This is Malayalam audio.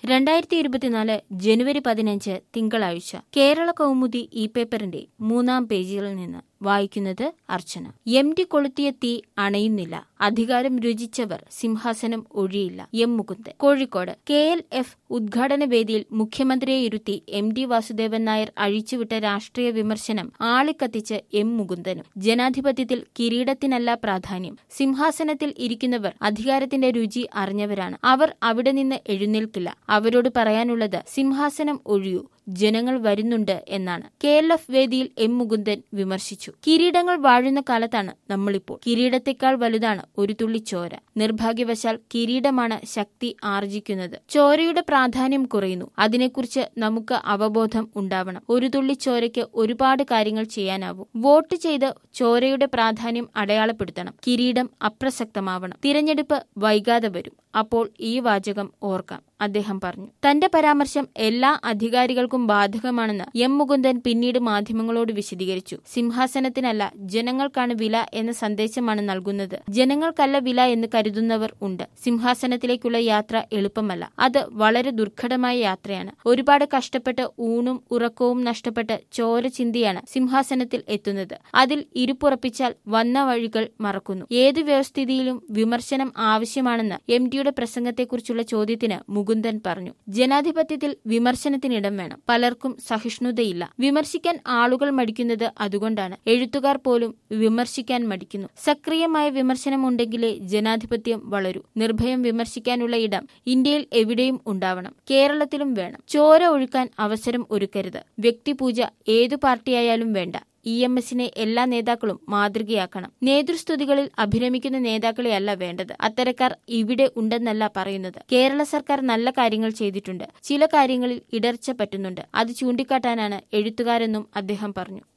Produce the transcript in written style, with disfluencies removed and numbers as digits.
2024 ജനുവരി 15 തിങ്കളാഴ്ച കേരള കൗമുദി ഈ പേപ്പറിന്റെ 3-ാം പേജിൽ നിന്ന് വായിക്കുന്നത് അർച്ചന. MD കൊളുത്തിയ തീ അണയുന്നില്ല, അധികാരം രുചിച്ചവർ സിംഹാസനം ഒഴിയില്ല. എം മുകുന്ദൻ, കോഴിക്കോട്. KLF ഉദ്ഘാടന വേദിയിൽ മുഖ്യമന്ത്രിയെ ഇരുത്തി MD വാസുദേവൻ നായർ അഴിച്ചുവിട്ട രാഷ്ട്രീയ വിമർശനം ആളിക്കത്തിച്ച് എം മുകുന്ദനും. ജനാധിപത്യത്തിൽ കിരീടത്തിനല്ല പ്രാധാന്യം, സിംഹാസനത്തിൽ ഇരിക്കുന്നവർ അധികാരത്തിന്റെ രുചി അറിഞ്ഞവരാണ്, അവർ അവിടെ നിന്ന് എഴുന്നേൽക്കില്ല. അവരോട് പറയാനുള്ളത് സിംഹാസനം ഒഴിയൂ, ജനങ്ങൾ വരുന്നുണ്ട് എന്നാണ്. KLF വേദിയിൽ എം മുകുന്ദൻ വിമർശിച്ചു. കിരീടങ്ങൾ വാഴുന്ന കാലത്താണ് നമ്മളിപ്പോൾ. കിരീടത്തെക്കാൾ വലുതാണ് ഒരു തുള്ളി ചോര. നിർഭാഗ്യവശാൽ കിരീടമാണ് ശക്തി ആർജിക്കുന്നത്. ചോരയുടെ പ്രാധാന്യം കുറയുന്നു. അതിനെക്കുറിച്ച് നമുക്ക് അവബോധം ഉണ്ടാവണം. ഒരു തുള്ളി ചോരയ്ക്ക് ഒരുപാട് കാര്യങ്ങൾ ചെയ്യാനാവും. വോട്ട് ചെയ്ത് ചോരയുടെ പ്രാധാന്യം അടയാളപ്പെടുത്തണം. കിരീടം അപ്രസക്തമാവണം. തിരഞ്ഞെടുപ്പ് വൈകാതെ വരും. അപ്പോൾ ഈ വാചകം ഓർക്കാം, അദ്ദേഹം പറഞ്ഞു. തന്റെ പരാമർശം എല്ലാ അധികാരികൾക്കും ബാധകമാണെന്ന് എം മുകുന്ദൻ പിന്നീട് മാധ്യമങ്ങളോട് വിശദീകരിച്ചു. സിംഹാസനത്തിനല്ല, ജനങ്ങൾക്കാണ് വില എന്ന സന്ദേശമാണ് നൽകുന്നത്. ജനങ്ങൾക്കല്ല വില എന്ന് കരുതുന്നവർ ഉണ്ട്. സിംഹാസനത്തിലേക്കുള്ള യാത്ര എളുപ്പമല്ല. അത് വളരെ ദുർഘടമായ യാത്രയാണ്. ഒരുപാട് കഷ്ടപ്പെട്ട് ഊണും ഉറക്കവും നഷ്ടപ്പെട്ട് ചോര ചിന്തിയാണ് സിംഹാസനത്തിൽ എത്തുന്നത്. അതിൽ ഇരുപ്പുറപ്പിച്ചാൽ വന്ന വഴികൾ മറക്കുന്നു. ഏതു വ്യവസ്ഥിതിയിലും വിമർശനം ആവശ്യമാണെന്ന് MDയുടെ പ്രസംഗത്തെക്കുറിച്ചുള്ള ചോദ്യത്തിന് മുകുന്ദൻ പറഞ്ഞു. ജനാധിപത്യത്തിൽ വിമർശനത്തിനിടം വേണം. പലർക്കും സഹിഷ്ണുതയില്ല. വിമർശിക്കാൻ ആളുകൾ മടിക്കുന്നത് അതുകൊണ്ടാണ്. എഴുത്തുകാർ പോലും വിമർശിക്കാൻ മടിക്കുന്നു. സക്രിയമായ വിമർശനം ഉണ്ടെങ്കിലേ ജനാധിപത്യം വളരൂ. നിർഭയം വിമർശിക്കാനുള്ള ഇടം ഇന്ത്യയിൽ എവിടെയും ഉണ്ടാവണം. കേരളത്തിലും വേണം. ചോര ഒഴുക്കാൻ അവസരം ഒരുക്കരുത്. വ്യക്തിപൂജ ഏതു പാർട്ടിയായാലും വേണ്ട. EMSനെ എല്ലാ നേതാക്കളും മാതൃകയാക്കണം. നേതൃസ്തുതികളിൽ അഭിരമിക്കുന്ന നേതാക്കളെയല്ല വേണ്ടത്. അത്തരക്കാർ ഇവിടെ ഉണ്ടെന്നല്ല പറയുന്നത്. കേരള സർക്കാർ നല്ല കാര്യങ്ങൾ ചെയ്തിട്ടുണ്ട്. ചില കാര്യങ്ങളിൽ ഇടർച്ച പറ്റുന്നുണ്ട്. അത് ചൂണ്ടിക്കാട്ടാനാണ് എഴുത്തുകാരെന്നും അദ്ദേഹം പറഞ്ഞു.